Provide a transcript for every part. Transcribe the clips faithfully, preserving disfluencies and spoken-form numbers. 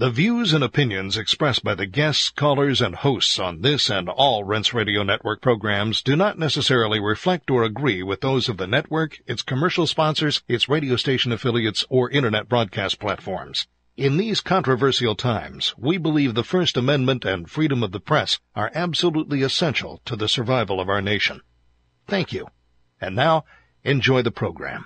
The views and opinions expressed by the guests, callers, and hosts on this and all Rense Radio Network programs do not necessarily reflect or agree with those of the network, its commercial sponsors, its radio station affiliates, or Internet broadcast platforms. In these controversial times, we believe the First Amendment and freedom of the press are absolutely essential to the survival of our nation. Thank you. And now, enjoy the program.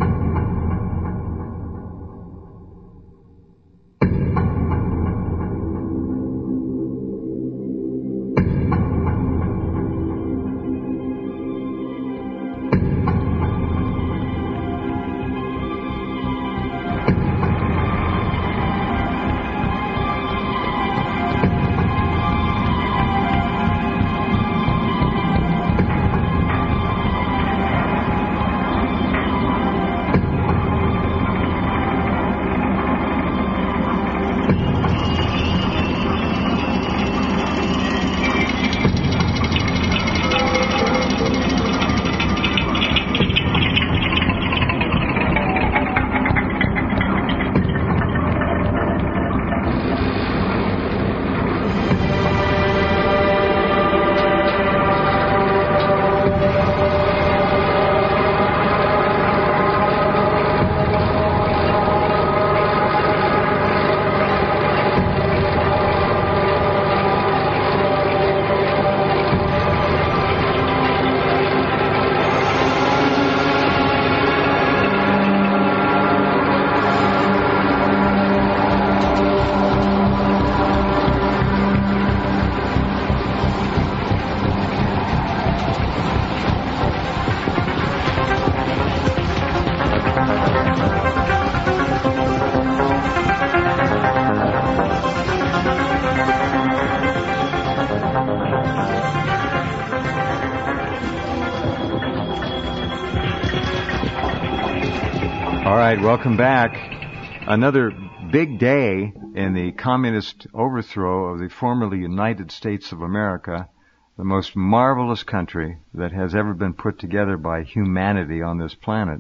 Welcome back. Another big day in the communist overthrow of the formerly United States of America, the most marvelous country that has ever been put together by humanity on this planet.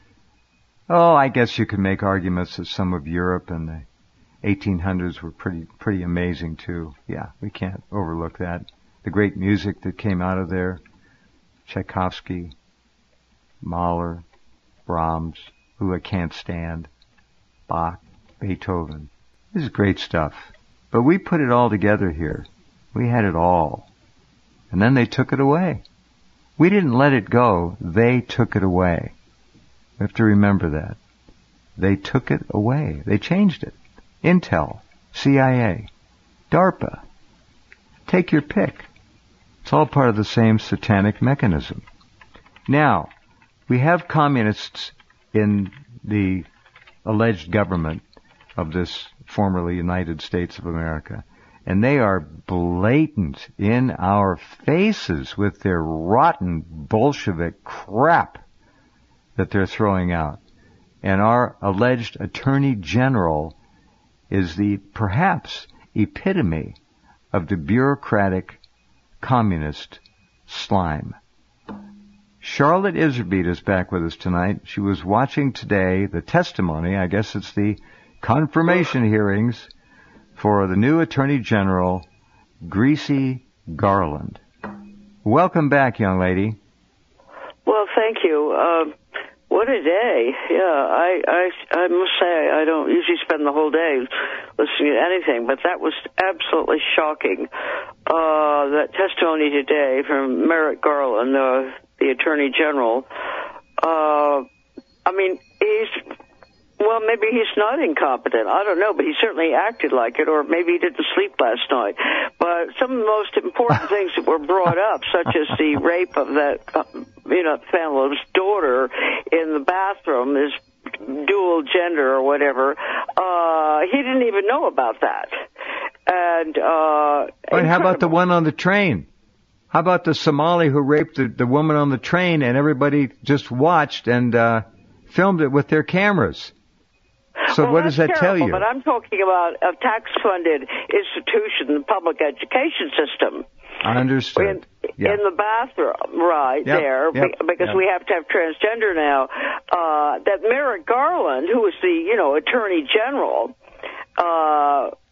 Oh, I guess you could make arguments that some of Europe in the eighteen hundreds were pretty pretty amazing too. Yeah, we can't overlook that. The great music that came out of there, Tchaikovsky, Mahler, Brahms, who I can't stand, Bach, Beethoven. This is great stuff. But we put it all together here. We had it all. And then they took it away. We didn't let it go. They took it away. We have to remember that. They took it away. They changed it. Intel, C I A, DARPA. Take your pick. It's all part of the same satanic mechanism. Now, we have communists in the alleged government of this formerly United States of America. And they are blatant in our faces with their rotten Bolshevik crap that they're throwing out. And our alleged Attorney General is the, perhaps, epitome of the bureaucratic communist slime. Charlotte Iserbyt is back with us tonight. She was watching today the testimony, I guess it's the confirmation hearings, for the new Attorney General, Greasy Garland. Welcome back, young lady. Well, thank you. Uh, what a day. Yeah, I, I, I must say I don't usually spend the whole day listening to anything, but that was absolutely shocking. Uh, that testimony today from Merrick Garland, uh, the Attorney General. Uh, I mean, he's, well, maybe he's not incompetent. I don't know, but he certainly acted like it, or maybe he didn't sleep last night. But some of the most important things that were brought up, such as the rape of that, uh, you know, fellow's daughter in the bathroom, is dual gender or whatever. Uh, he didn't even know about that. And, uh... But how about the one on the train? How about the Somali who raped the, the woman on the train and everybody just watched and uh, filmed it with their cameras? So well, what does that terrible, tell you? But I'm talking about a tax-funded institution, the public education system. I understood. In, yeah. in the bathroom, right yep. there, yep. because yep. we have to have transgender now. Uh, that Merrick Garland, who was the, you know, Attorney General, uh,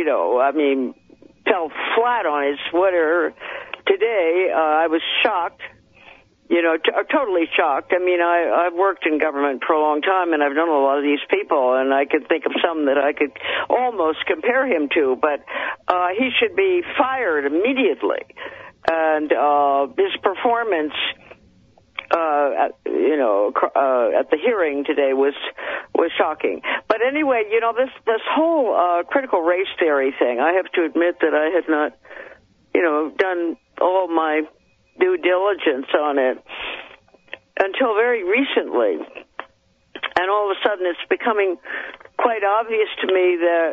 know, I mean, fell flat on his sweater today. Uh, I was shocked, you know, t- totally shocked. I mean, I, I've worked in government for a long time, and I've known a lot of these people, and I could think of some that I could almost compare him to, but uh, he should be fired immediately. And uh, his performance, uh, at, you know, uh, at the hearing today was was shocking. But anyway, you know, this this whole uh, critical race theory thing, I have to admit that I had not, you know, done all my due diligence on it until very recently. And all of a sudden it's becoming quite obvious to me that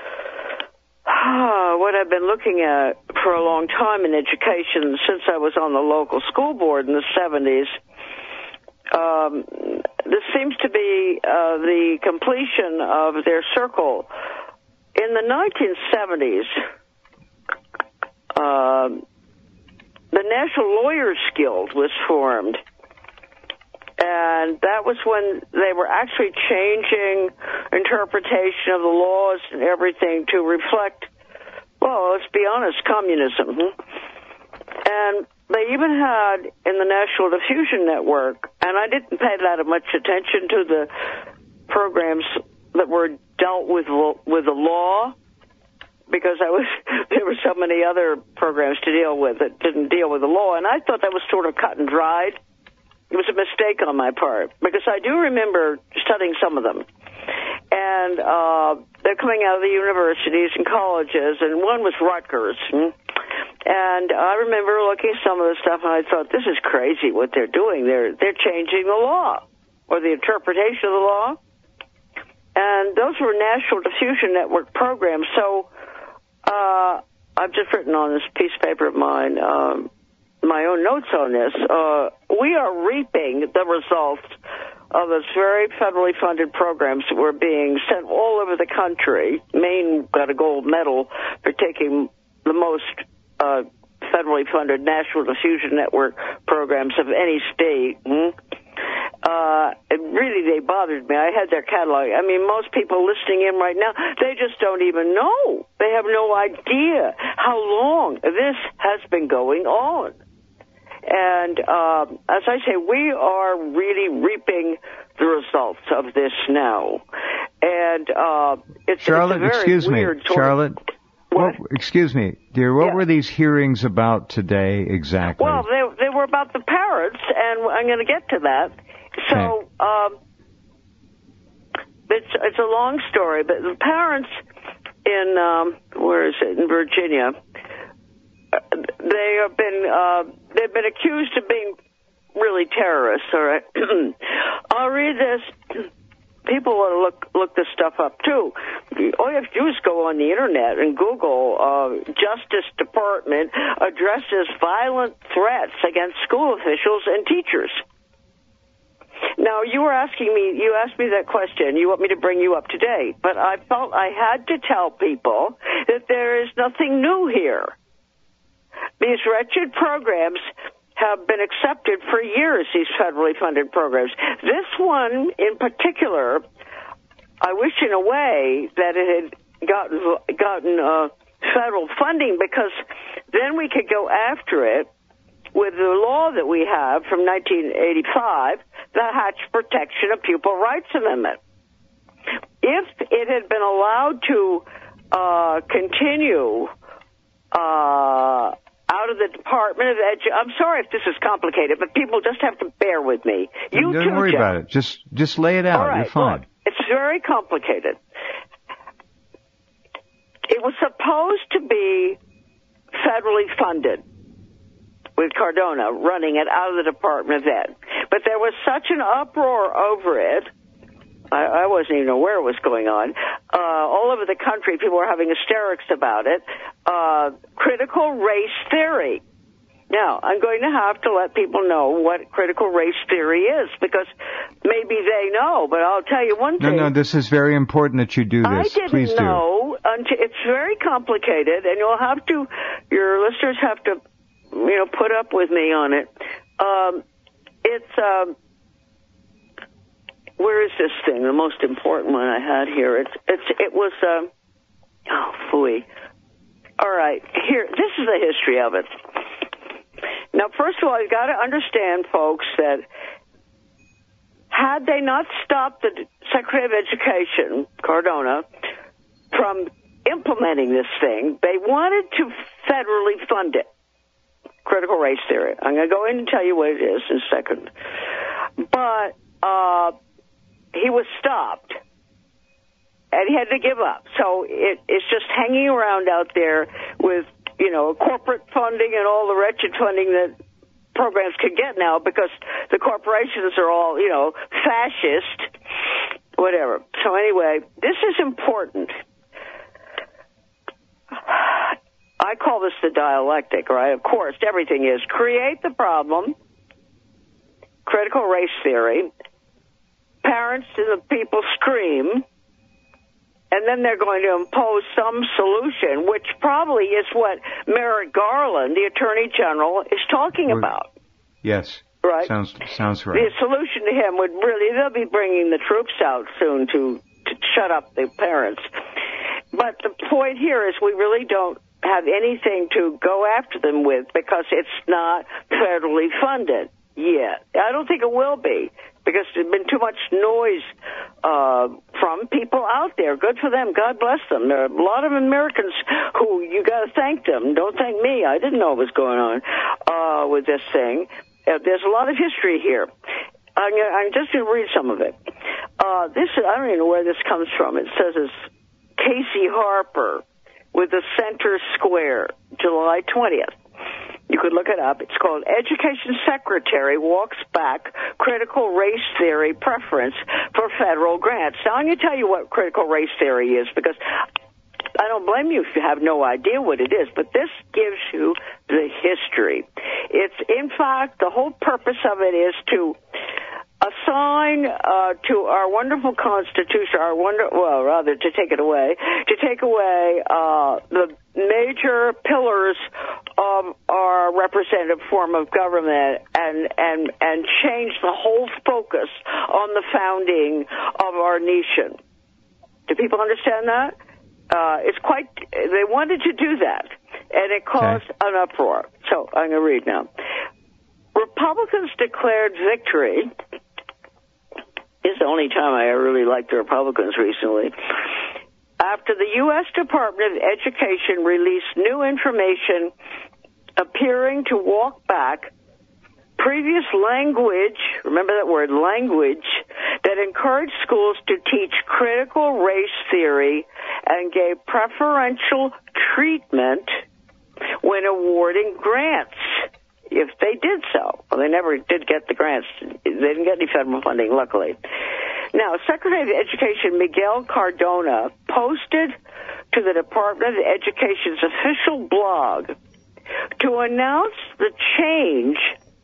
ah, what I've been looking at for a long time in education since I was on the local school board in the seventies, um, this seems to be uh, the completion of their circle. In the nineteen seventies, uh, the National Lawyers Guild was formed, and that was when they were actually changing interpretation of the laws and everything to reflect, well, let's be honest, communism. And they even had in the National Diffusion Network, and I didn't pay that much attention to the programs that were dealt with with the law, because I was there were so many other programs to deal with that didn't deal with the law, and I thought that was sort of cut and dried. It was a mistake on my part, because I do remember studying some of them. And uh, they're coming out of the universities and colleges, and one was Rutgers. And I remember looking at some of the stuff, and I thought, this is crazy what they're doing. They're they're changing the law, or the interpretation of the law. And those were National Diffusion Network programs. So uh, I've just written on this piece of paper of mine um, my own notes on this. Uh, we are reaping the results of those very federally funded programs that were being sent all over the country. Maine got a gold medal for taking the most uh, federally funded National Diffusion Network programs of any state. Mm-hmm. Uh, and really, they bothered me. I had their catalog. I mean, most people listening in right now, they just don't even know. They have no idea how long this has been going on. And uh, as I say, we are really reaping the results of this now. And uh, it's, Charlotte, it's a very excuse weird me, sort Charlotte. Of, what? What, excuse me, dear. What yeah. were these hearings about today exactly? Well, they they were about the parents, and I'm going to get to that. So okay. um, it's it's a long story, but the parents in um, where is it in Virginia? They have been uh, they've been accused of being really terrorists. All right, I'll read this. People want to look look this stuff up too. All you have to do is go on the internet and Google uh, Justice Department addresses violent threats against school officials and teachers. Now, you were asking me, you asked me that question. You want me to bring you up to date, but I felt I had to tell people that there is nothing new here. These wretched programs have been accepted for years, these federally funded programs. This one in particular, I wish in a way that it had gotten, gotten uh, federal funding, because then we could go after it with the law that we have from nineteen eighty-five, the Hatch Protection of Pupil Rights Amendment. If it had been allowed to uh, continue uh, out of the Department of Edu- I'm sorry if this is complicated, but people just have to bear with me. You Don't too, worry Jeff. about it. Just just lay it out. All right, You're fine. Look, it's very complicated. It was supposed to be federally funded, with Cardona running it out of the Department of Ed. But there was such an uproar over it, I, I wasn't even aware it was going on. Uh, all over the country, people were having hysterics about it. Uh, critical race theory. Now, I'm going to have to let people know what critical race theory is, because maybe they know, but I'll tell you one No, thing. no, this is very important that you do this. I didn't Please do. know. Until, it's very complicated, and you'll have to, your listeners have to, you know, put up with me on it. Um, it's, um, where is this thing? The most important one I had here. It's, it's, it was, um, oh, phooey. All right, here, this is the history of it. Now, first of all, you've got to understand, folks, that had they not stopped the Secretary of Education, Cardona, from implementing this thing, they wanted to federally fund it. Critical race theory. I'm going to go in and tell you what it is in a second. But uh, he was stopped, and he had to give up. So it, it's just hanging around out there with, you know, corporate funding and all the wretched funding that programs can get now because the corporations are all, you know, fascist, whatever. So anyway, this is important. I call this the dialectic, right? Of course, everything is create the problem, critical race theory, parents and the people scream, and then they're going to impose some solution, which probably is what Merrick Garland, the Attorney General, is talking about. Yes. Right? Sounds sounds right. The solution to him would really, they'll be bringing the troops out soon to, to shut up the parents. But the point here is we really don't have anything to go after them with because it's not federally funded yet. I don't think it will be because there's been too much noise uh, from people out there. Good for them. God bless them. There are a lot of Americans who you got to thank them. Don't thank me. I didn't know what was going on uh, with this thing. Uh, there's a lot of history here. I'm, gonna, I'm just going to read some of it. Uh, this I don't even know where this comes from. It says it's Casey Harper with the Center Square, July twentieth. You could look it up. It's called Education Secretary Walks Back Critical Race Theory Preference for Federal Grants. Now, I'm going to tell you what critical race theory is because I don't blame you if you have no idea what it is, but this gives you the history. It's, in fact, the whole purpose of it is to assign uh, to our wonderful Constitution, our wonder, well, rather to take it away, to take away uh, the major pillars of our representative form of government and, and, and change the whole focus on the founding of our nation. Do people understand that? Uh, it's quite, they wanted to do that, and it caused okay. an uproar. So I'm going to read now. Republicans declared victory. This is the only time I really liked the Republicans recently. After the U S Department of Education released new information appearing to walk back previous language, remember that word, language, that encouraged schools to teach critical race theory and gave preferential treatment when awarding grants, if they did so. Well, they never did get the grants. They didn't get any federal funding, luckily. Now, Secretary of Education Miguel Cardona posted to the Department of Education's official blog to announce the change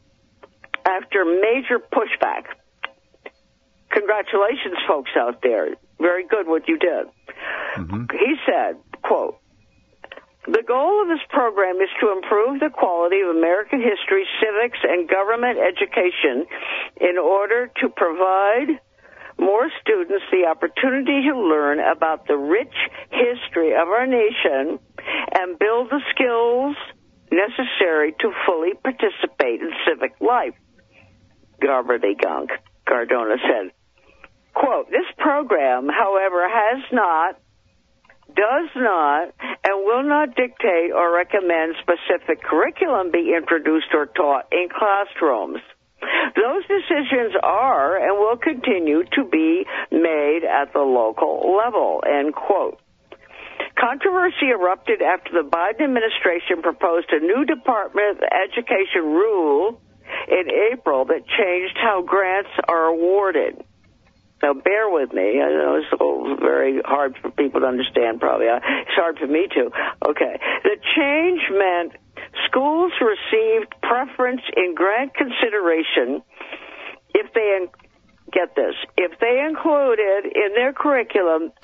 after major pushback. Congratulations, folks out there. Very good what you did. Mm-hmm. He said, quote, the goal of this program is to improve the quality of American history, civics, and government education in order to provide more students the opportunity to learn about the rich history of our nation and build the skills necessary to fully participate in civic life. Gobbledygunk, Cardona said. Quote, this program, however, has not, does not, and will not dictate or recommend specific curriculum be introduced or taught in classrooms. Those decisions are and will continue to be made at the local level, end quote. Controversy erupted after the Biden administration proposed a new Department of Education rule in April that changed how grants are awarded. Now, bear with me. I know it's very hard for people to understand, probably. It's hard for me, too. Okay. The change meant schools received preference in grant consideration if they, get this, if they included in their curriculum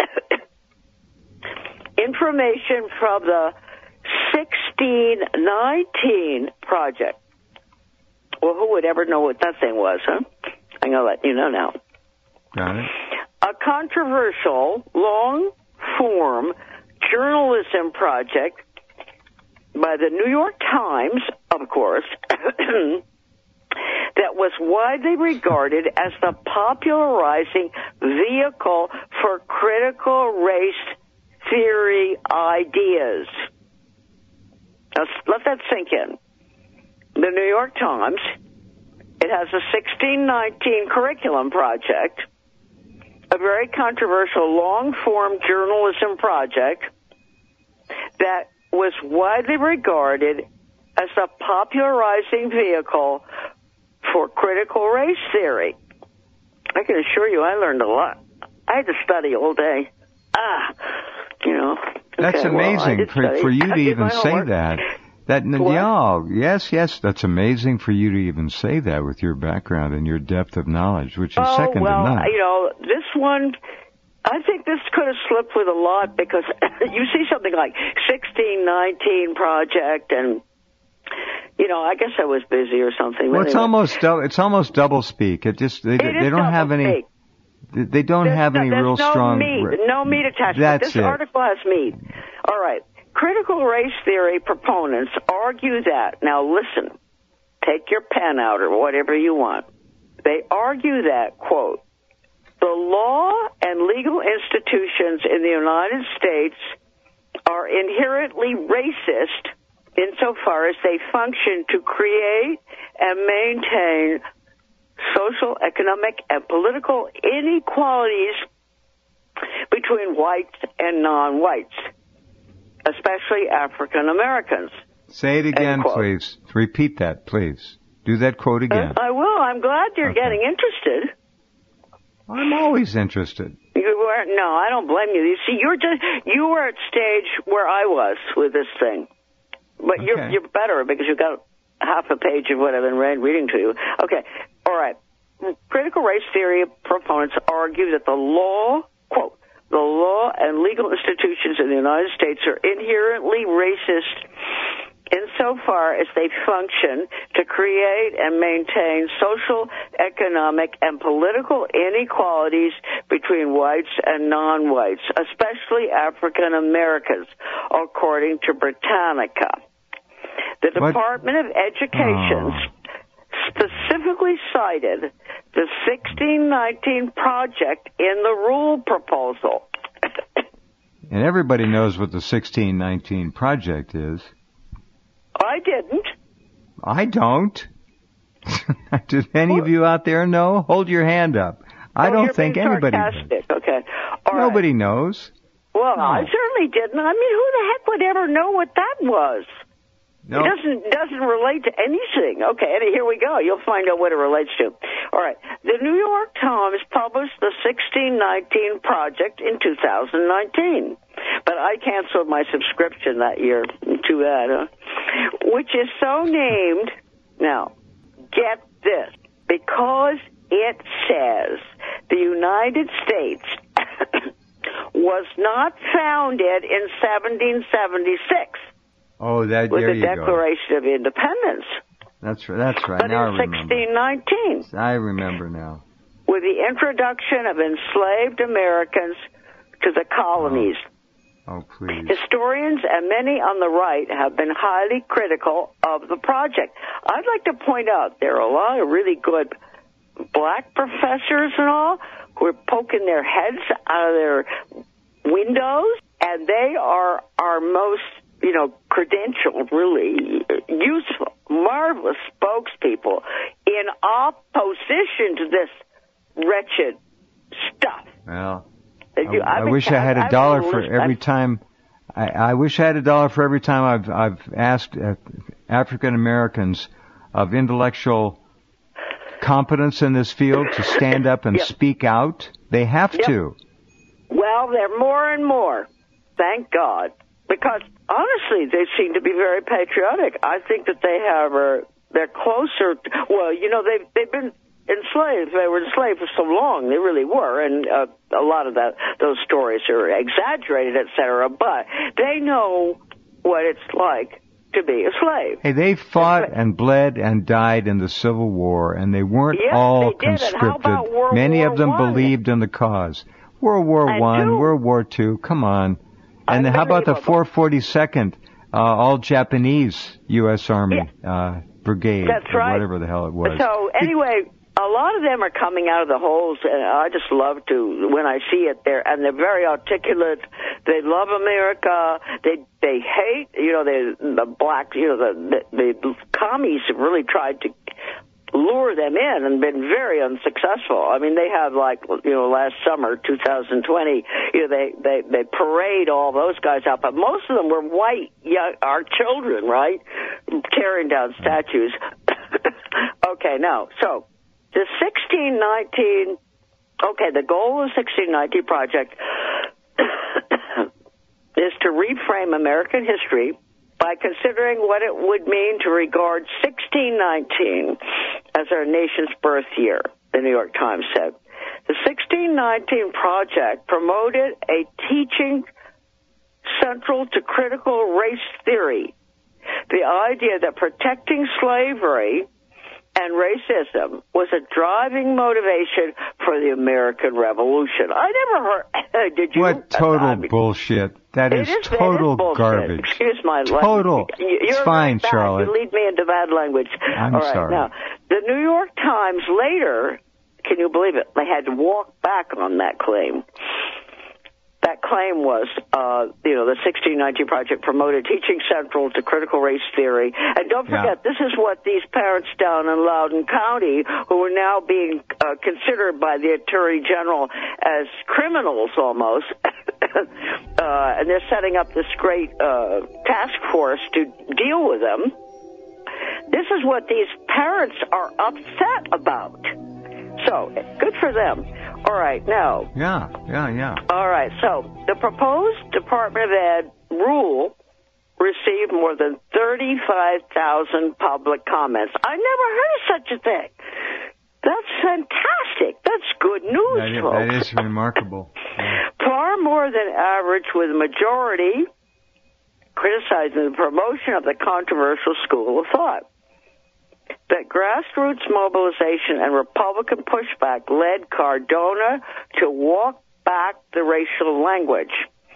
information from the sixteen nineteen project. Well, who would ever know what that thing was, huh? I'm going to let you know now. Got it. A controversial, long-form journalism journalism project by the New York Times, of course, that was widely regarded as the popularizing vehicle for critical race theory ideas. Now, let that sink in. The New York Times, it has a sixteen nineteen curriculum project, a very controversial long-form journalism project that was widely regarded as a popularizing vehicle for critical race theory. I can assure you I learned a lot. I had to study all day. Ah, you know. That's okay, amazing well, for, for you to even say homework. that. That yeah, yes, yes, that's amazing for you to even say that with your background and your depth of knowledge, which is oh, second well, to none. You know, this one, I think this could have slipped with a lot because you see something like sixteen nineteen project and, you know, I guess I was busy or something. Well, it's anyway. almost dou- it's almost double speak. It just they, It they is don't have any double-speak. they don't There's have no, any there's real no strong. meat, no meat attached. That's this it. article has meat. All right. Critical race theory proponents argue that, now listen, take your pen out or whatever you want. They argue that, quote, the law and legal institutions in the United States are inherently racist insofar as they function to create and maintain social, economic, and political inequalities between whites and non-whites, especially African Americans. Say it again, please. Repeat that, please. Do that quote again. Uh, I will. I'm glad you're Okay. getting interested. I'm always interested. You were no, I don't blame you. You see, you're just you were at stage where I was with this thing, but Okay. you're you're better because you got half a page of what I've been read, reading to you. Okay, all right. Critical race theory proponents argue that the law, quote, the law and legal institutions in the United States are inherently racist insofar as they function to create and maintain social, economic, and political inequalities between whites and non-whites, especially African Americans, according to Britannica. The What? Department of Education Oh. specifically cited the sixteen nineteen project in the rule proposal. And everybody knows what the sixteen nineteen project is. I didn't. I don't. Do any of you out there know? Hold your hand up. I Oh, don't you're think being anybody knows. sarcastic. Okay. All right. Nobody knows. Well, No. I certainly didn't. I mean, who the heck would ever know what that was? No. It doesn't doesn't relate to anything. Okay, and here we go. You'll find out what it relates to. All right. The New York Times published the sixteen nineteen project in two thousand nineteen, but I canceled my subscription that year. Too bad, huh? Which is so named. Now, get this, because it says the United States was not founded in seventeen seventy-six. Oh, that With there the you Declaration of Independence, go. That's right. That's right. but Now I in remember. sixteen nineteen, I remember now. with the introduction of enslaved Americans to the colonies. Oh, please. Historians and many on the right have been highly critical of the project. I'd like to point out there are a lot of really good black professors and all who are poking their heads out of their windows, and they are our most, you know, credentialed, really useful, marvelous spokespeople in opposition to this wretched stuff. Well, You- I, I I've- wish I had a I've- dollar I've- for every time. I, I wish I had a dollar for every time I've I've asked uh, African Americans of intellectual competence in this field to stand up and Yep. speak out. They have Yep. to. Well, they're more and more. Thank God. Because, honestly, they seem to be very patriotic. I think that they have, uh, they're closer, well, you know, they've, they've been enslaved. They were enslaved for so long. They really were. And uh, a lot of that, those stories are exaggerated, et cetera. But they know what it's like to be a slave. Hey, they fought and bled and died in the Civil War, and they weren't Yes, all they did. And how conscripted. about World Many War of them One? believed in the cause. World War And One, two. World War Two. Come on. And how about the four forty-second, uh, all Japanese U S Army yeah. uh, brigade? That's right. Or whatever the hell it was. So anyway, a lot of them are coming out of the holes, and I just love to when I see it there. And they're very articulate. They love America. They they hate, you know, they, the black, you know, the, the the commies have really tried to lure them in and been very unsuccessful. I mean, they have, like, you know, last summer, two thousand twenty, you know, they, they, they parade all those guys out, but most of them were white, young, our children, right, tearing down statues. Okay, now, so the sixteen nineteen, okay, the goal of the sixteen nineteen project is to reframe American history by considering what it would mean to regard sixteen nineteen as our nation's birth year, the New York Times said. The sixteen nineteen project promoted a teaching central to critical race theory, the idea that protecting slavery and racism was a driving motivation for the American Revolution. I never heard, did you? What total uh, bullshit. That is, is total is garbage. Excuse my language. Total. You're it's fine, bad. Charlotte. You lead me into bad language. I'm All right, sorry. Now, the New York Times later, can you believe it, they had to walk back on that claim. That claim was, uh, you know, the sixteen nineteen Project promoted teaching central to critical race theory. And don't forget, yeah. this is what these parents down in Loudoun County, who are now being uh, considered by the Attorney General as criminals almost, uh, and they're setting up this great uh, task force to deal with them. This is what these parents are upset about. So, good for them. All right, now. Yeah, yeah, yeah. All right, so the proposed Department of Ed rule received more than thirty-five thousand public comments. I never heard of such a thing. That's fantastic. That's good news, that is, folks. That is remarkable. Yeah. Far more than average, with a majority criticizing the promotion of the controversial school of thought. That grassroots mobilization and Republican pushback led Cardona to walk back the racial language.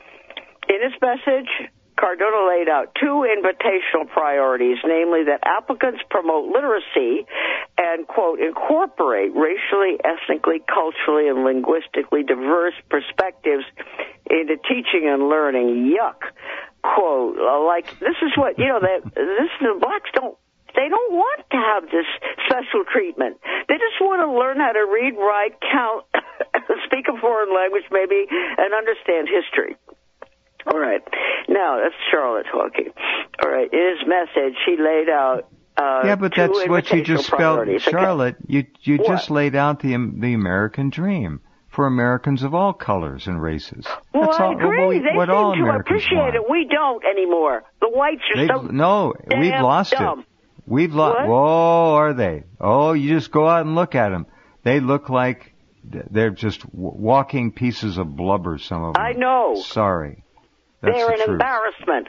In his message, Cardona laid out two invitational priorities, namely that applicants promote literacy and, quote, incorporate racially, ethnically, culturally, and linguistically diverse perspectives into teaching and learning. Yuck. Quote, like, this is what, you know, that this the blacks don't They don't want to have this special treatment. They just want to learn how to read, write, count, speak a foreign language maybe, and understand history. All right. Now, that's Charlotte talking. All right. In his message, he laid out uh, yeah, but that's what you just spelled, Charlotte. Okay. You you what? just laid out the the American dream for Americans of all colors and races. Well, that's I all, agree. What, they what seem all to Americans appreciate want. it. We don't anymore. The whites are They've, so no, damn we've lost dumb. it. We've lost. Oh, are they? Oh, you just go out and look at them. They look like they're just walking pieces of blubber. Some of them. I know. Sorry. That's They're the an truth. embarrassment.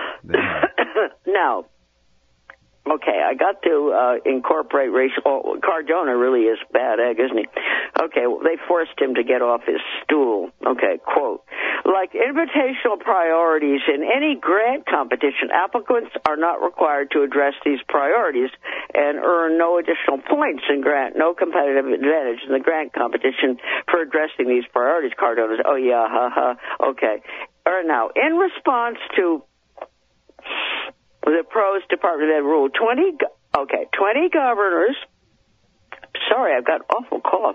Now, okay, I got to uh, incorporate racial. Oh, Cardona really is bad egg, isn't he? Okay, well, they forced him to get off his stool. Okay, quote. Like invitational priorities in any grant competition, applicants are not required to address these priorities and earn no additional points in grant, no competitive advantage in the grant competition for addressing these priorities. Cardona says, oh, yeah, ha, ha, okay. Or now, in response to the pros Department of Ed rule, twenty, okay, twenty governors, sorry, I've got an awful cough,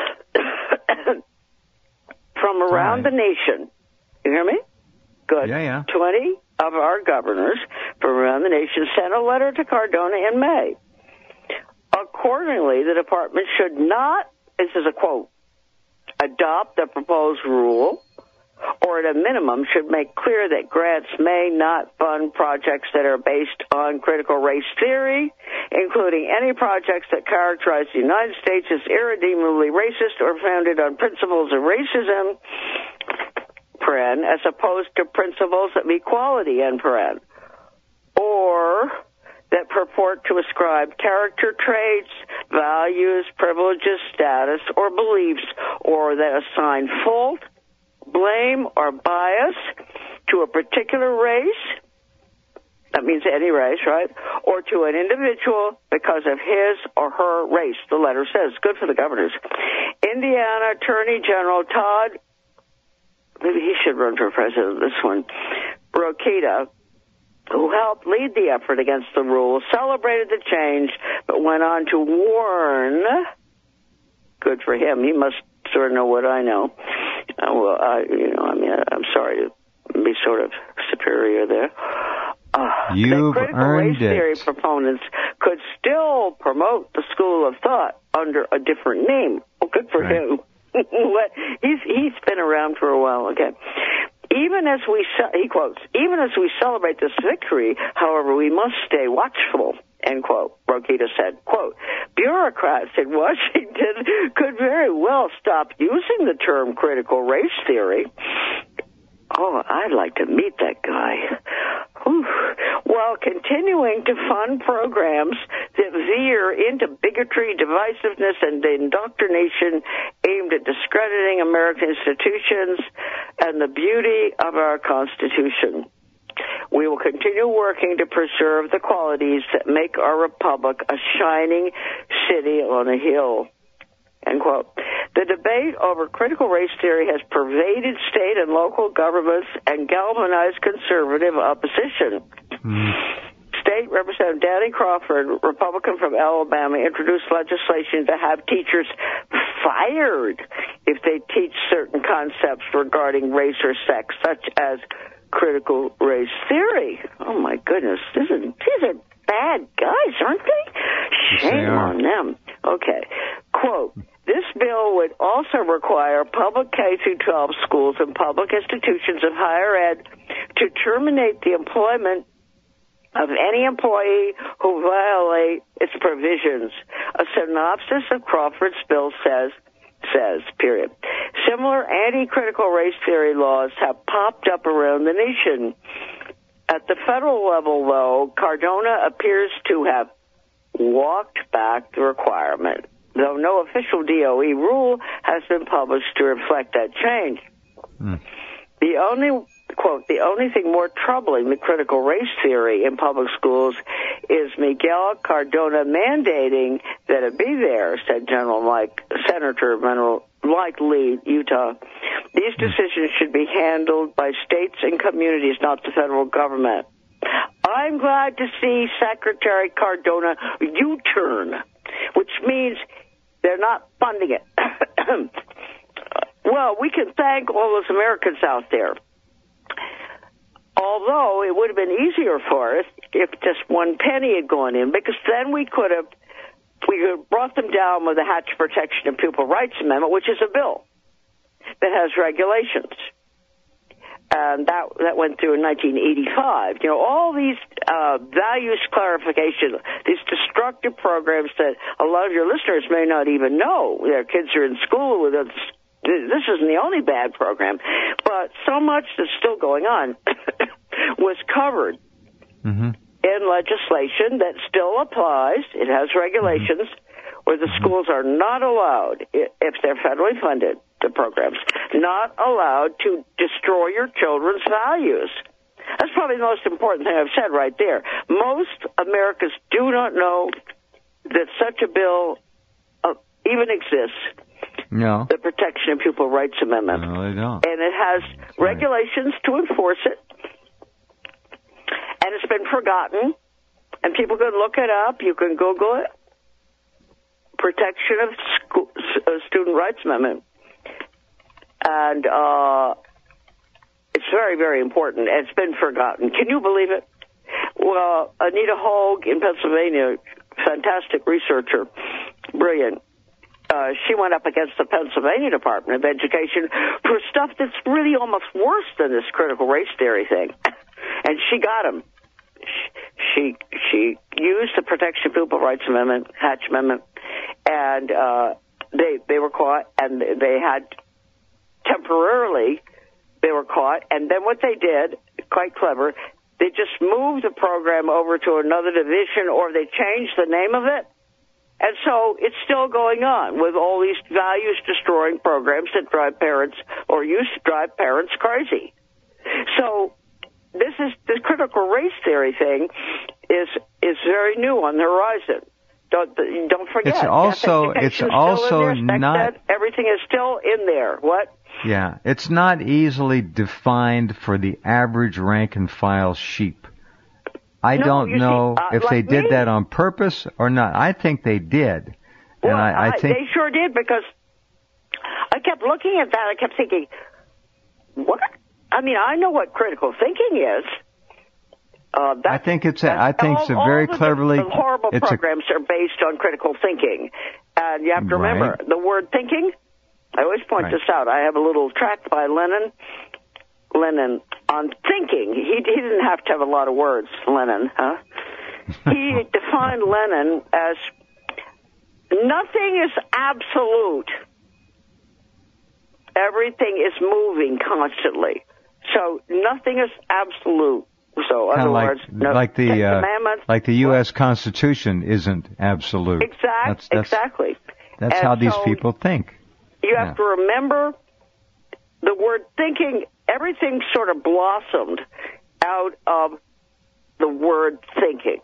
from around the nation. You hear me? Good. Yeah, yeah. twenty of our governors from around the nation sent a letter to Cardona in May. Accordingly, the department should not, this is a quote, adopt the proposed rule, or at a minimum should make clear that grants may not fund projects that are based on critical race theory, including any projects that characterize the United States as irredeemably racist or founded on principles of racism, paren, as opposed to principles of equality, end paren, or that purport to ascribe character traits, values, privileges, status, or beliefs, or that assign fault, blame, or bias to to a particular race, that means any race, right, or to an individual because of his or her race, the letter says. Good for the governors. Indiana Attorney General Todd, maybe he should run for president, this one, Rokita, who helped lead the effort against the rule, celebrated the change, but went on to warn, good for him, he must sort of know what I know. Uh, well, I, you know, I mean, I'm sorry to be sort of superior there. Uh, You've critical earned race theory it. proponents could still promote the school of thought under a different name. Well, good for Right. him. he's he's been around for a while. Okay. Even as we he quotes, even as we celebrate this victory, however, we must stay watchful. End quote. Rokita said, quote, bureaucrats in Washington could very well stop using the term critical race theory. Oh, I'd like to meet that guy. Whew. While continuing to fund programs that veer into bigotry, divisiveness, and indoctrination aimed at discrediting American institutions and the beauty of our Constitution. We will continue working to preserve the qualities that make our republic a shining city on a hill. End quote. The debate over critical race theory has pervaded state and local governments and galvanized conservative opposition. Mm. State Representative Danny Crawford, Republican from Alabama, introduced legislation to have teachers fired if they teach certain concepts regarding race or sex, such as critical race theory. Oh, my goodness. This is, these are bad guys, aren't they? Shame on them. Okay. Quote, this bill would also require public K through twelve schools and public institutions of higher ed to terminate the employment of any employee who violate its provisions. A synopsis of Crawford's bill says, says, period. Similar anti-critical race theory laws have popped up around the nation. At the federal level, though, Cardona appears to have walked back the requirement, though no official D O E rule has been published to reflect that change. Mm. The only, quote, the only thing more troubling than critical race theory in public schools is Miguel Cardona mandating that it be there, said General Mike, Senator Mike Lee, Utah. These decisions should be handled by states and communities, not the federal government. I'm glad to see Secretary Cardona U-turn, which means they're not funding it. Well, we can thank all those Americans out there. Although it would have been easier for us if just one penny had gone in, because then we could have we could have brought them down with the Hatch Protection and Pupil Rights Amendment, which is a bill that has regulations. And that that went through in nineteen eighty-five. You know, all these uh, values clarification, these destructive programs that a lot of your listeners may not even know. Their kids are in school with us. This isn't the only bad program, but so much that's still going on was covered mm-hmm. in legislation that still applies. It has regulations mm-hmm. where the mm-hmm. schools are not allowed, if they're federally funded, the programs, not allowed to destroy your children's values. That's probably the most important thing I've said right there. Most Americans do not know that such a bill uh, even exists. No. The Protection of Pupil Rights Amendment. No, they don't. And it has That's regulations right. to enforce it. And it's been forgotten. And people can look it up. You can Google it. Protection of School, uh, Student Rights Amendment. And uh, it's very, very important. And it's been forgotten. Can you believe it? Well, Anita Hogue in Pennsylvania, fantastic researcher, brilliant. Uh, she went up against the Pennsylvania Department of Education for stuff that's really almost worse than this critical race theory thing. And she got him. She she used the Protection of Pupil Rights Amendment, Hatch Amendment, and uh, they they were caught, and they had temporarily, they were caught, and then what they did, quite clever, they just moved the program over to another division, or they changed the name of it. And so it's still going on with all these values-destroying programs that drive parents or used to drive parents crazy. So is this critical race theory thing is is very new on the horizon. Don't don't forget. It's also it's also not everything is still in there. What? Yeah, it's not easily defined for the average rank and file sheep. I no, don't know see, uh, if like they did me? that on purpose or not. I think they did. Well, and I, I I, think they sure did, because I kept looking at that. I kept thinking, what? I mean, I know what critical thinking is. Uh, I think it's a, I think all, it's a very all the, cleverly. The horrible it's programs a, are based on critical thinking, and you have to remember right. the word thinking. I always point right. this out. I have a little tract by Lenin. Lenin on thinking. He, he didn't have to have a lot of words, Lenin, huh? He defined Lenin as nothing is absolute. Everything is moving constantly. So nothing is absolute. So, in other like, words, no, like the Ten uh, Commandments. like the U S Constitution isn't absolute. Exactly. That's, that's, exactly. That's and how these so people think. You have yeah. to remember the word thinking. Everything sort of blossomed out of the word thinking.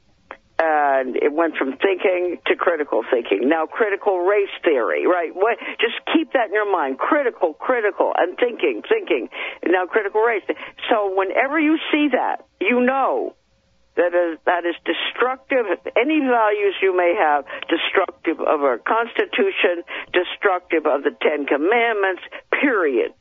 And it went from thinking to critical thinking. Now, critical race theory, right? What, just keep that in your mind. Critical, critical, and thinking, thinking. Now, critical race. So whenever you see that, you know that is, that is destructive. Any values you may have, destructive of our Constitution, destructive of the Ten Commandments, period.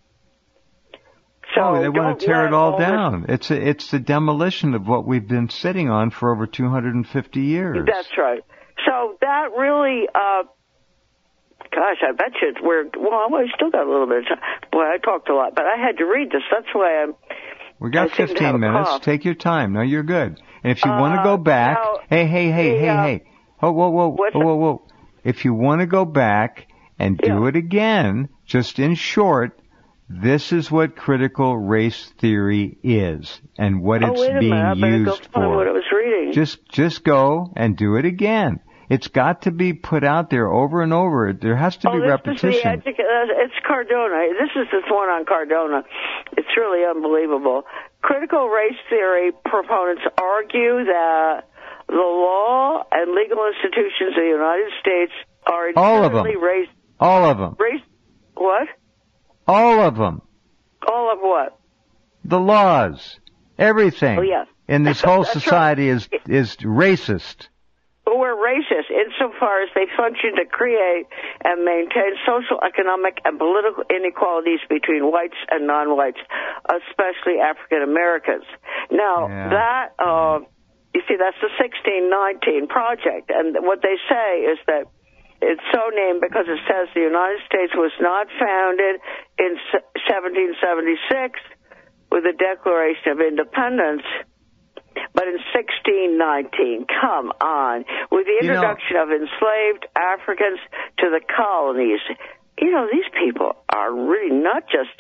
So oh, they want to tear it all, all down. This... It's a, it's the demolition of what we've been sitting on for over two hundred fifty years. That's right. So that really, uh, gosh, I bet you we're, well, we still got a little bit of time. Boy, I talked a lot, but I had to read this. That's why I'm... We got fifteen minutes. Cough. Take your time. No, you're good. And if you uh, want to go back, now, hey, hey, hey, the, hey, uh, hey. Oh, whoa, whoa, whoa, whoa, whoa. If you want to go back and do yeah. it again, just in short, this is what critical race theory is and what oh, it's wait a being minute. I better used go find for. What I was reading. Just, just go and do it again. It's got to be put out there over and over. There has to oh, be this repetition. Is the edu- uh, it's Cardona. This is this one on Cardona. It's really unbelievable. Critical race theory proponents argue that the law and legal institutions of the United States are all of them. race. All of them. Race. What? All of them. All of what? The laws. Everything. Oh, yes. In this whole That's society right. is is racist. We're racist insofar as they function to create and maintain social, economic, and political inequalities between whites and non-whites, especially African Americans. Now, yeah. that, uh, you see, that's the sixteen nineteen project, and what they say is that it's so named because it says the United States was not founded in seventeen seventy-six with the Declaration of Independence, but in sixteen nineteen, come on, with the introduction you know, of enslaved Africans to the colonies. You know, these people are really not just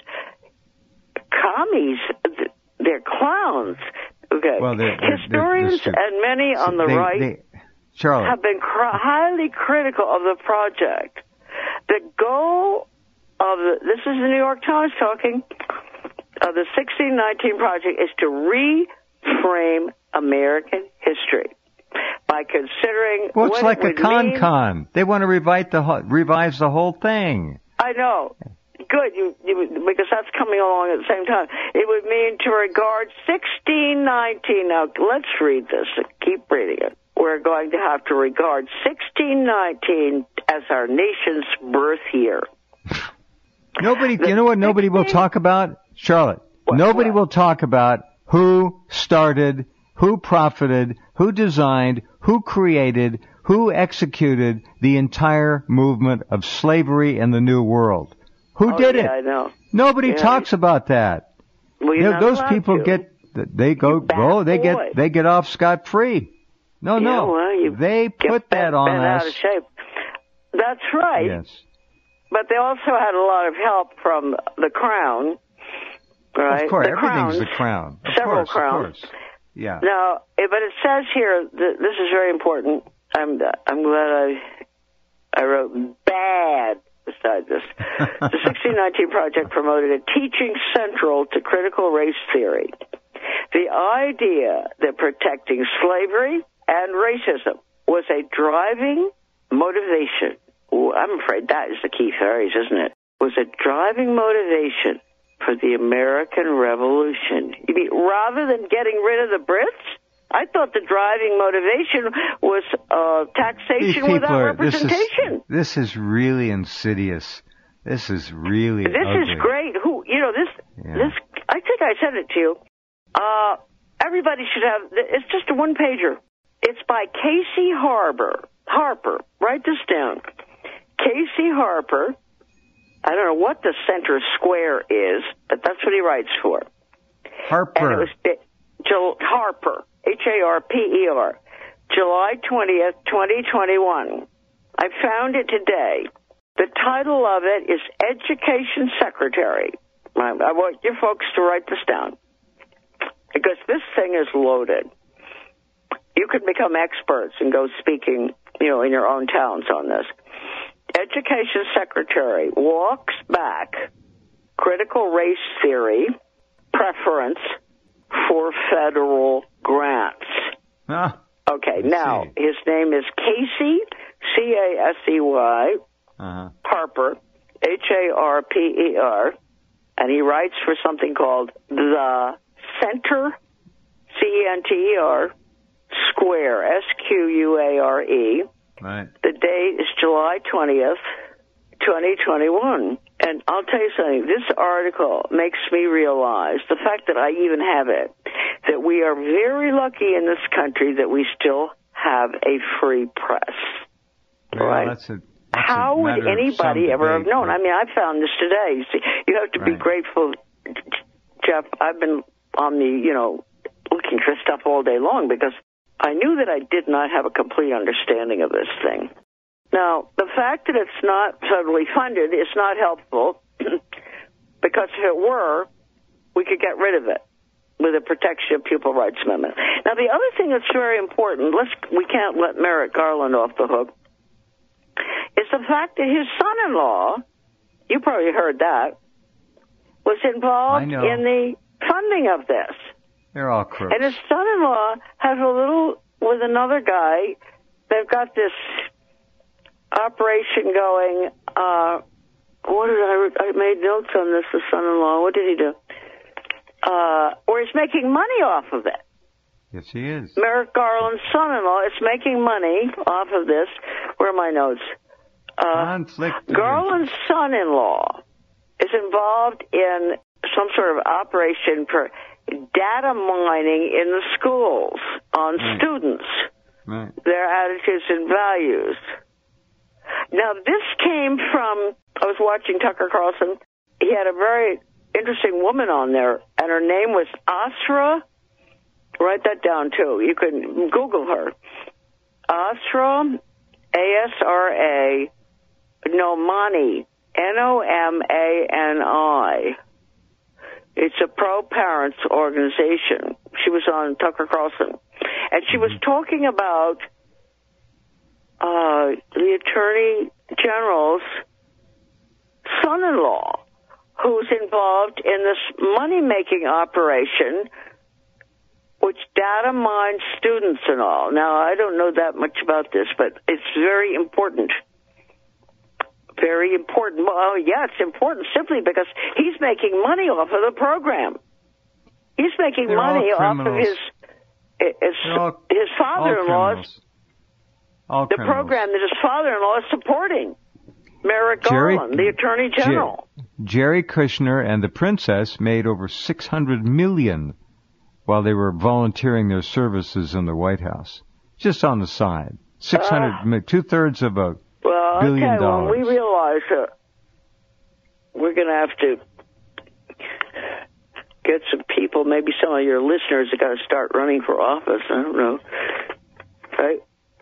commies, they're clowns. Okay. Well, they're, they're, Historians they're, they're, and many on the they, right they, Charlotte. have been cr- highly critical of the project. The goal of the, this is the New York Times talking, of the sixteen nineteen project is to reframe American history by considering well, it's what like it a con-con. Mean. They want to revise the whole, revise the whole thing. I know. Good, you, you, because that's coming along at the same time. It would mean to regard sixteen nineteen. Now, let's read this. Keep reading it. We're going to have to regard sixteen nineteen as our nation's birth year. Nobody, the, you know what nobody will talk about? Charlotte, what, nobody what? will talk about who started, who profited, who designed, who created, who executed the entire movement of slavery in the New World. Who oh, did yeah, it? I know. Nobody yeah. talks about that. Well, you know, those people to. get, they go, go, they boy. get, they get off scot-free. No, yeah, no, well, they put that bent, on bent us. Out of shape. That's right. Yes. But they also had a lot of help from the Crown, right? Of course, the everything's crowns, the Crown. Of several course, crowns. Of course. Yeah. Now, but it says here, that this is very important. I'm I'm glad I I wrote bad beside this. The sixteen nineteen Project promoted a teaching central to critical race theory. The idea that protecting slavery and racism was a driving motivation. Ooh, I'm afraid that is the key phrase, isn't it? Was a driving motivation for the American Revolution. You mean, rather than getting rid of the Brits? I thought the driving motivation was uh, taxation without are, representation. This is, this is really insidious. This is really This ugly. is great. Who, you know, this, Yeah. this, I think I sent it to you. Uh, everybody should have, it's just a one-pager. It's by Casey Harper. Harper. Write this down. Casey Harper. I don't know what the center square is, but that's what he writes for. Harper. And it was it, Jill Harper. H A R P E R. July twentieth, twenty twenty-one. I found it today. The title of it is Education Secretary. I, I want you folks to write this down, because this thing is loaded. You could become experts and go speaking, you know, in your own towns on this. Education Secretary walks back critical race theory preference for federal grants. Ah, Okay, now, see. his name is Casey, C A S E Y, uh-huh. Harper, H A R P E R, and he writes for something called the Center, C E N T E R, Square, S Q U A R E. Right. The date is July twentieth, twenty twenty-one. And I'll tell you something, this article makes me realize, the fact that I even have it, that we are very lucky in this country that we still have a free press. Well, right? That's a, that's How a would matter of anybody some ever have debate, known? but- I mean, I found this today. You see, you have to be Right. grateful, Jeff. I've been on the, you know, looking for stuff all day long because I knew that I did not have a complete understanding of this thing. Now, the fact that it's not federally funded is not helpful because if it were, we could get rid of it with the Protection of Pupil Rights Amendment. Now, the other thing that's very important, let's, we can't let Merrick Garland off the hook, is the fact that his son-in-law, you probably heard that, was involved I know. in the funding of this. They're all crooks. And his son-in-law has a little, with another guy, they've got this operation going, uh, what did I, I made notes on this, the son-in-law, what did he do? Uh, where he's making money off of it. Yes, he is. Merrick Garland's son-in-law is making money off of this. Where are my notes? Uh, Conflict. of Garland's son-in-law is involved in some sort of operation for data mining in the schools on Right. students, Right. their attitudes and values. Now, this came from, I was watching Tucker Carlson. He had a very interesting woman on there, and her name was Asra. Write that down, too. You can Google her. Asra, A S R A, Nomani, N O M A N I. It's a pro-parents organization. She was on Tucker Carlson. And she was talking about uh, the Attorney General's son-in-law, who's involved in this money-making operation, which data mines students and all. Now, I don't know that much about this, but it's very important. Very important. Well, yeah, it's important simply because he's making money off of the program. He's making They're all money off of criminals. his his, They're all- his father-in-law's, criminals. All the criminals. program that his father-in-law is supporting. Merrick Jerry- Garland, the Attorney Jer- General. Jerry Kushner and the princess made over six hundred million dollars while they were volunteering their services in the White House. Just on the side. six hundred, Uh, mi- two-thirds of a Well, billion okay, well, dollars. we realize that we're going to have to get some people, maybe some of your listeners have got to start running for office. I don't know. Right?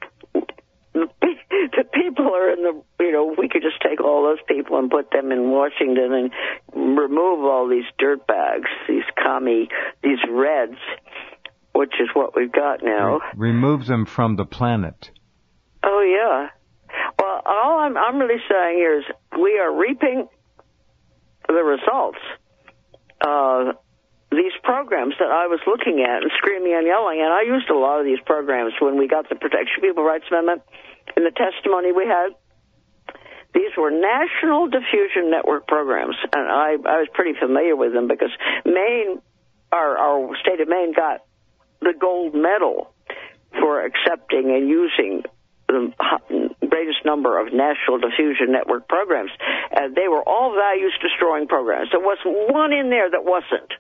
The people are in the, you know, we could just take all those people and put them in Washington and remove all these dirtbags, these commie, these reds, which is what we've got now. Remove them from the planet. Oh, yeah. Well, all I'm, I'm really saying here is we are reaping the results uh, these programs that I was looking at and screaming and yelling, and I used a lot of these programs when we got the Protection of People Rights Amendment in the testimony we had. These were National Diffusion Network programs, and I, I was pretty familiar with them because Maine, our, our state of Maine, got the gold medal for accepting and using the greatest number of National Diffusion Network programs. And they were all values-destroying programs. There wasn't one in there that wasn't.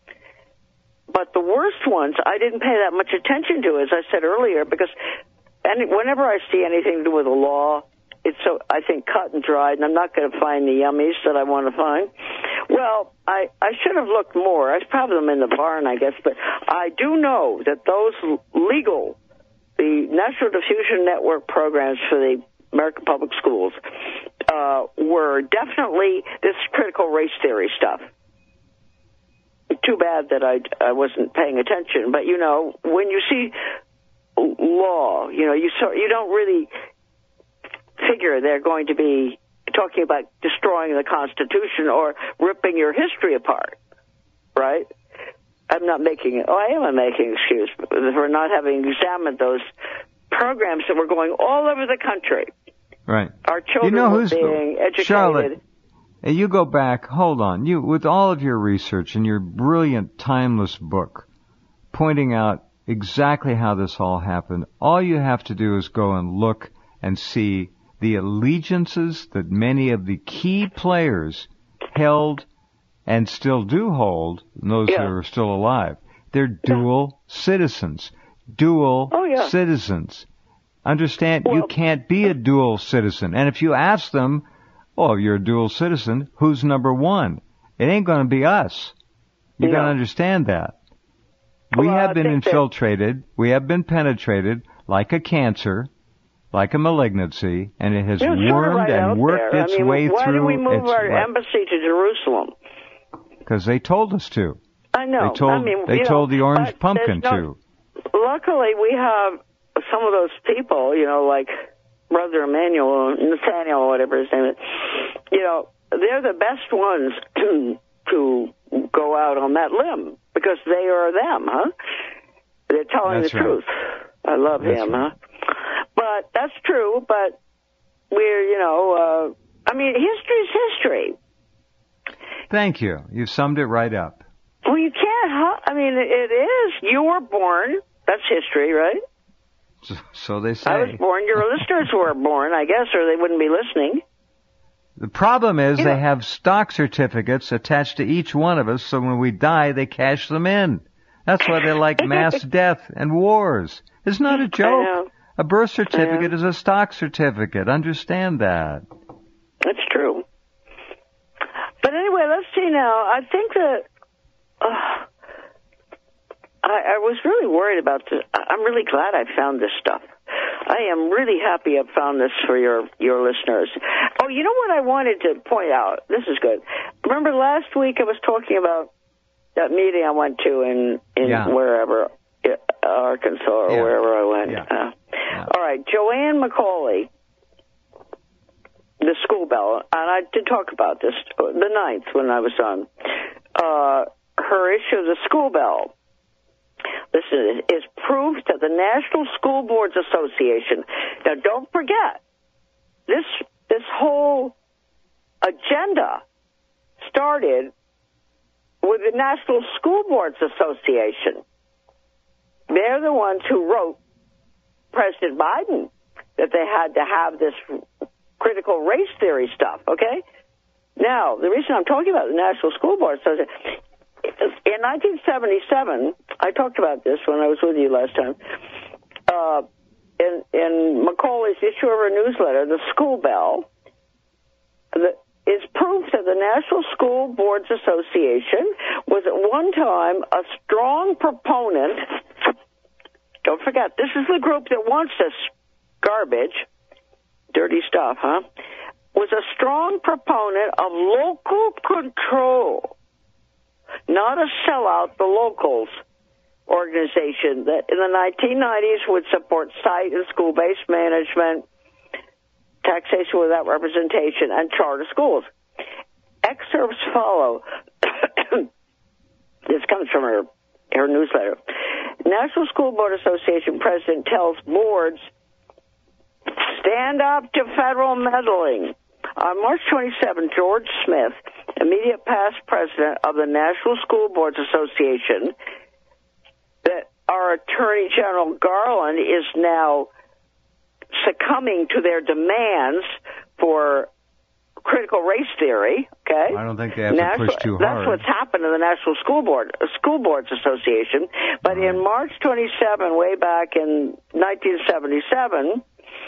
But the worst ones, I didn't pay that much attention to, as I said earlier, because any, whenever I see anything to do with the law, it's so, I think, cut and dried, and I'm not going to find the yummies that I want to find. Well, I, I should have looked more. I probably them in the barn, I guess, but I do know that those legal, the National Diffusion Network programs for the American public schools uh, were definitely this critical race theory stuff. Too bad that I, I wasn't paying attention, but, you know, when you see law, you know, you so, you don't really figure they're going to be talking about destroying the Constitution or ripping your history apart, right? I'm not making, oh, I am making an excuse for not having examined those programs that were going all over the country. Right. Our children you know were who's, being educated. Charlotte, you go back, hold on, you with all of your research and your brilliant, timeless book pointing out exactly how this all happened, all you have to do is go and look and see the allegiances that many of the key players held and still do hold, those yeah. that are still alive. They're dual yeah. citizens. Dual oh, yeah. citizens. Understand, well, you can't be a dual citizen. And if you ask them, oh, you're a dual citizen, who's number one? It ain't going to be us. You yeah. got to understand that. We well, have been infiltrated. That... We have been penetrated like a cancer, like a malignancy, and it has You're wormed sort of right and worked there. its I mean, way why through. Why did we move our right. embassy to Jerusalem? Because they told us to. I know. They told, I mean, they told know, the Orange Pumpkin no, to. Luckily, we have some of those people, you know, like Brother Emmanuel, Nathaniel, or whatever his name is. You know, they're the best ones to, to go out on that limb because they are them, huh? They're telling That's the right. truth. I love That's him, right. huh? But that's true, but we're, you know, uh, I mean, history's history. Thank you. You've summed it right up. Well, you can't, huh? I mean, it is. You were born. That's history, right? So, so they say. I was born. Your listeners were born, I guess, or they wouldn't be listening. The problem is you they know, have stock certificates attached to each one of us, so when we die, they cash them in. That's why they like mass death and wars. It's not a joke. A birth certificate is a stock certificate. Understand that. That's true. But anyway, let's see now. I think that uh, I, I was really worried about this. I'm really glad I found this stuff. I am really happy I found this for your, your listeners. Oh, you know what I wanted to point out? This is good. Remember last week I was talking about that meeting I went to in, in yeah. wherever, Arkansas or yeah. wherever I went. Yeah. Uh, yeah. All right, Joanne Macaulay, the school bell, and I did talk about this the ninth when I was on, uh, her issue of the school bell. Listen, is proof to the National School Boards Association. Now, don't forget, this this whole agenda started with the National School Boards Association. They're the ones who wrote President Biden that they had to have this critical race theory stuff, okay? Now, the reason I'm talking about the National School Boards Association, in nineteen seventy-seven, I talked about this when I was with you last time, uh, in, in Macaulay's issue of her newsletter, The School Bell, the, is proof that the National School Boards Association was at one time a strong proponent. Don't forget, this is the group that wants this garbage, dirty stuff, huh? Was a strong proponent of local control, not a sellout, the locals organization that in the nineteen nineties would support site and school-based management, taxation without representation, and charter schools. Excerpts follow. This comes from her, her newsletter. National School Board Association president tells boards, stand up to federal meddling. On March twenty-seventh, George Smith, immediate past president of the National School Boards Association, that our Attorney General Garland is now succumbing to their demands for critical race theory, okay? I don't think they have National, to push too hard. That's what's happened to the National School Board, School Boards Association. But right. in March twenty-seventh, way back in nineteen seventy-seven,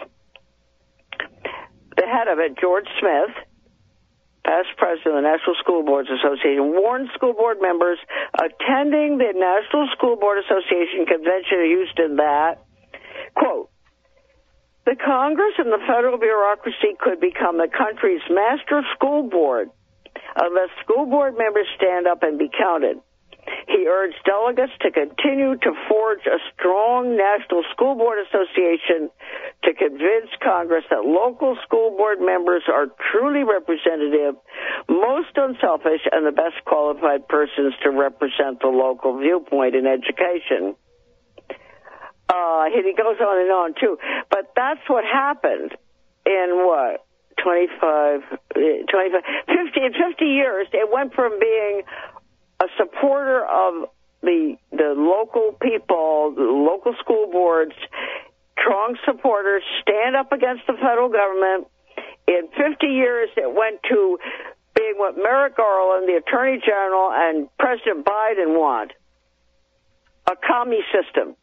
the head of it, George Smith, past president of the National School Boards Association, warned school board members attending the National School Board Association convention in Houston that, quote, the Congress and the federal bureaucracy could become the country's master school board unless school board members stand up and be counted. He urged delegates to continue to forge a strong National School Board Association to convince Congress that local school board members are truly representative, most unselfish, and the best qualified persons to represent the local viewpoint in education. Uh, and he goes on and on, too. But that's what happened in, what, twenty-five, twenty-five, fifty, in fifty years. It went from being a supporter of the the local people, the local school boards, strong supporters, stand up against the federal government. In fifty years, it went to being what Merrick Garland, the Attorney General, and President Biden want, a commie system.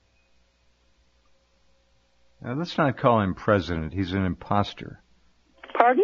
Now, let's not call him president. He's an imposter. Pardon?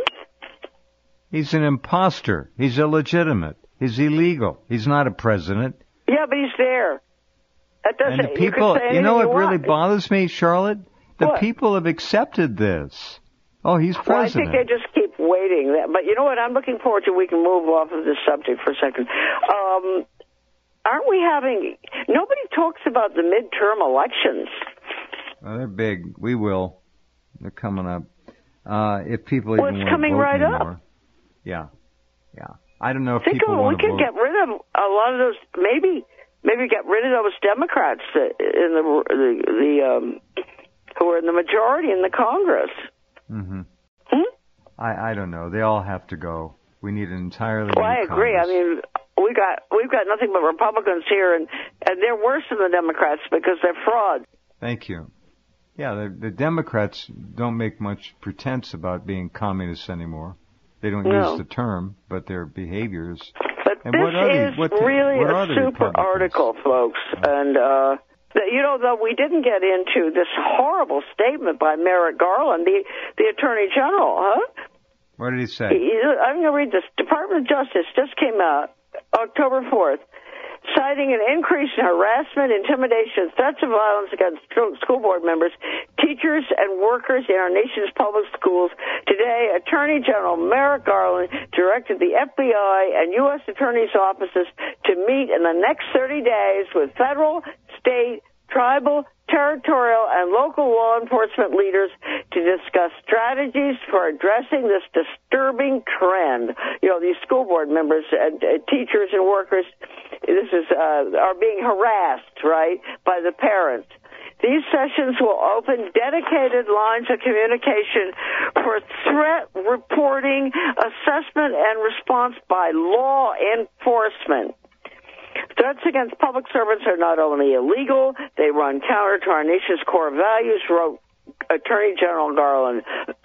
He's an imposter. He's illegitimate. He's illegal. He's not a president. Yeah, but he's there. That doesn't. And the people, you, you know what you really want. bothers me, Charlotte? The what? people have accepted this. Oh, he's president. Well, I think they just keep waiting. But you know what? I'm looking forward to. We can move off of this subject for a second. Um, aren't we having? Nobody talks about the midterm elections. Well, they're big. We will. They're coming up. Uh, if people well, even it's want coming to vote right anymore. up. Yeah, yeah. I don't know if Think people of, want we to could vote. get rid of a lot of those. Maybe, maybe get rid of those Democrats that in the the, the um, who are in the majority in the Congress. Mm-hmm. Hmm? I I don't know. They all have to go. We need an entirely well, new I agree. Congress. I mean, we got we've got nothing but Republicans here, and and they're worse than the Democrats because they're fraud. Thank you. Yeah, the, the Democrats don't make much pretense about being communists anymore. They don't no. use the term, but their behaviors. But and this what are is the, what the, really what a are the super Republicans? article, folks. And, uh, you know, though we didn't get into this horrible statement by Merrick Garland, the, the Attorney General, huh? What did he say? He, I'm going to read this. Department of Justice just came out October fourth. Citing an increase in harassment, intimidation, threats of violence against school board members, teachers, and workers in our nation's public schools, today Attorney General Merrick Garland directed the F B I and U S Attorney's offices to meet in the next thirty days with federal, state, tribal, territorial, and local law enforcement leaders to discuss strategies for addressing this disturbing trend. You know, these school board members and uh, teachers and workers, this is uh, are being harassed, right, by the parents. These sessions will open dedicated lines of communication for threat reporting, assessment, and response by law enforcement. Threats against public servants are not only illegal, they run counter to our nation's core values, wrote Attorney General Garland.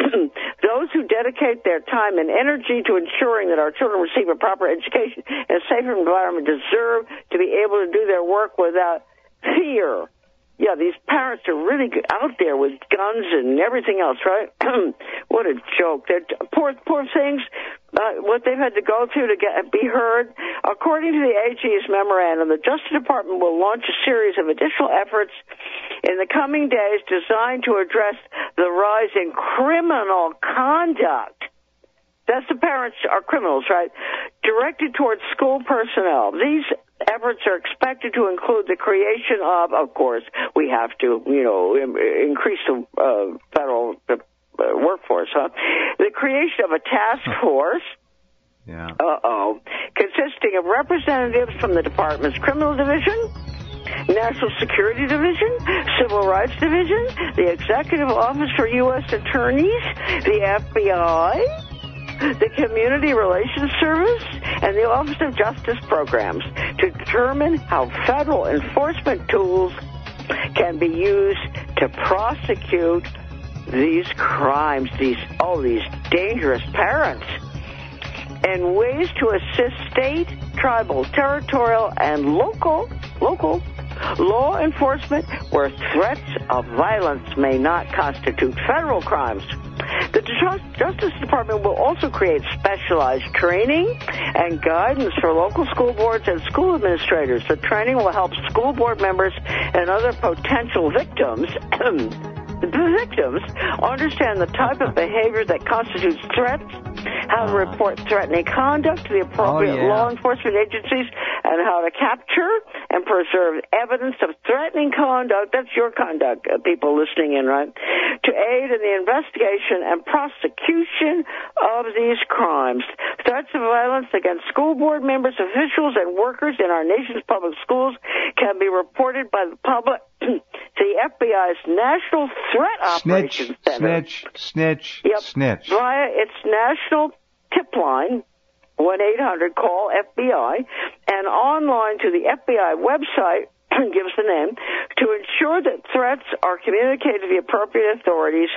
Those who dedicate their time and energy to ensuring that our children receive a proper education and a safer environment deserve to be able to do their work without fear. Yeah, these parents are really out there with guns and everything else, right? What a joke. They're, poor, poor things, uh, what they've had to go through to get, be heard. According to the A G's memorandum, the Justice Department will launch a series of additional efforts in the coming days designed to address the rise in criminal conduct. That's the parents are criminals, right? Directed towards school personnel. These efforts are expected to include the creation of, of course, we have to, you know, increase the uh, federal uh, workforce, huh? The creation of a task force. Yeah. Uh-oh. Consisting of representatives from the Department's Criminal Division, National Security Division, Civil Rights Division, the Executive Office for U S Attorneys, the F B I, the Community Relations Service, and the Office of Justice Programs to determine how federal enforcement tools can be used to prosecute these crimes, these, oh, these dangerous parents, and ways to assist state, tribal, territorial, and local, local law enforcement where threats of violence may not constitute federal crimes. The Justice Department will also create specialized training and guidance for local school boards and school administrators. The training will help school board members and other potential victims the victims understand the type of behavior that constitutes threats, how to report threatening conduct to the appropriate oh, yeah. law enforcement agencies, and how to capture and preserve evidence of threatening conduct. That's your conduct, uh, people listening in, right? To aid in the investigation and prosecution of these crimes. Threats of violence against school board members, officials, and workers in our nation's public schools can be reported by the public to the F B I's National Threat Operations snitch, Center. Snitch, snitch, yep. snitch. Via its national tip line, one eight hundred call F B I, and online to the F B I website, gives the name, to ensure that threats are communicated to the appropriate authorities.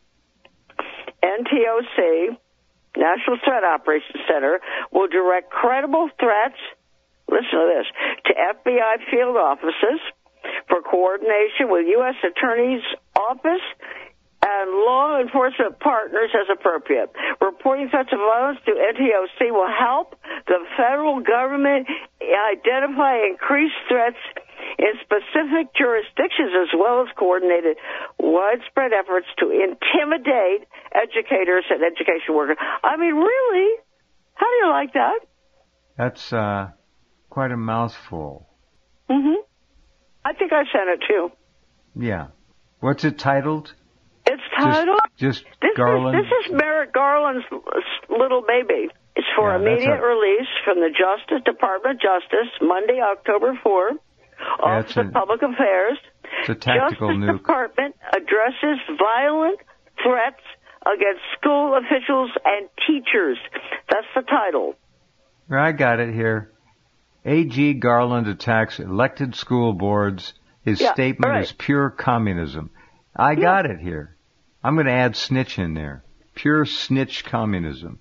N T O C, National Threat Operations Center, will direct credible threats, listen to this, to F B I field offices for coordination with U S Attorney's Office and law enforcement partners as appropriate. Reporting threats of violence to N T O C will help the federal government identify increased threats in specific jurisdictions, as well as coordinated widespread efforts to intimidate educators and education workers. I mean, really? How do you like that? That's uh, quite a mouthful. Mm-hmm. I think I sent it too. Yeah. What's it titled? It's titled? Just, just this Garland? Is, this is Merrick Garland's little baby. It's for yeah, immediate a, release from the Justice Department of Justice, Monday, October fourth. Office of Public Affairs. It's a tactical Justice nuke. Department addresses violent threats against school officials and teachers. That's the title. I got it here. A G Garland attacks elected school boards. His yeah, statement right. is pure communism. I yeah. got it here. I'm going to add snitch in there. Pure snitch communism.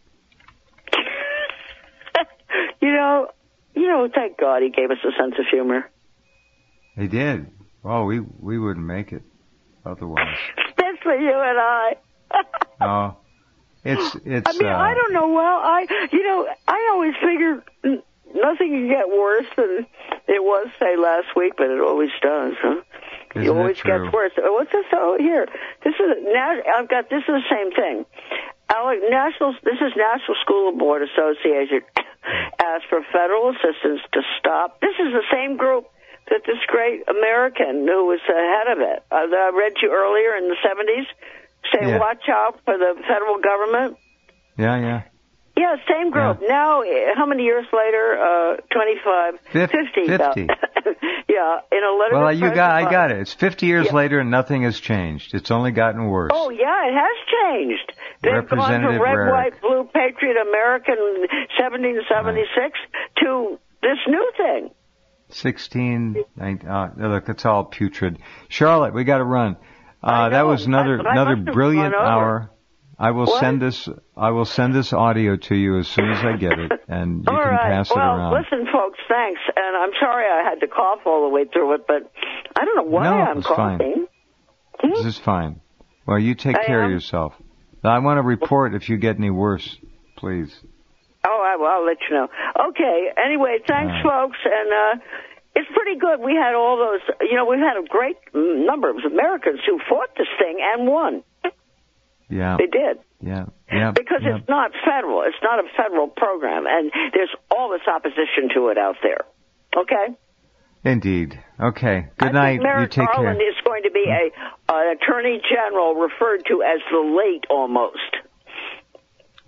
you know, you know, thank God he gave us a sense of humor. He did. Oh, we we wouldn't make it otherwise. Especially you and I. Oh, it's it's. I mean, uh, I don't know. Well, I you know, I always figured nothing can get worse than it was, say, last week, but it always does. Huh? It always it true? gets worse. What's this? Oh, here. This is now. I've got. This is the same thing. Alec, National. This is National School Board Association asked for federal assistance to stop. This is the same group that this great American who was ahead of it, uh, that I read to you earlier in the seventies, saying, yeah. watch out for the federal government. Yeah, yeah. Yeah, same group. Yeah. Now, how many years later? Uh, twenty-five, Fif- fifty. fifty. Yeah, in a letter. Well, to you got, I President got it. It's fifty years yeah. later and nothing has changed. It's only gotten worse. Oh, yeah, it has changed. They've gone from red, Rarick. white, blue, patriot, American, seventeen seventy-six right. to this new thing. sixteen, nineteen, uh, look, that's all putrid. Charlotte, we got to run. Uh, know, that was another I, I another must have brilliant run over. hour. I will What? send this. I will send this audio to you as soon as I get it, and you all can right. pass well, it around. listen, folks, thanks. And I'm sorry I had to cough all the way through it, but I don't know why no, I'm it's coughing. fine. This is fine. Well, you take I care am? of yourself. Now, I want to report if you get any worse, please. Oh, I, well, I'll let you know. Okay. Anyway, thanks, Right. folks, and uh, it's pretty good. We had all those. You know, we've had a great number of Americans who fought this thing and won. Yeah. They did. Yeah. Yeah. Because yeah. it's not federal. It's not a federal program, and there's all this opposition to it out there. Okay? Indeed. Okay. Good I night. think Merrick You take Garland care. is going to be a an attorney general referred to as the late almost.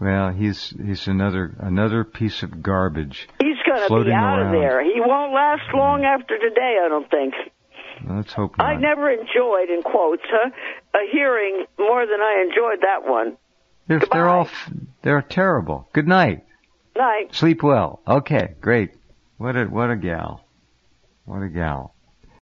Well, he's he's another another piece of garbage. He's going to be out around. of there. He won't last long after today, I don't think. Let's hope not. I never enjoyed, in quotes, huh, a hearing more than I enjoyed that one. They're, they're all they're terrible. Good night. Night. Sleep well. Okay, great. What a what a gal. What a gal.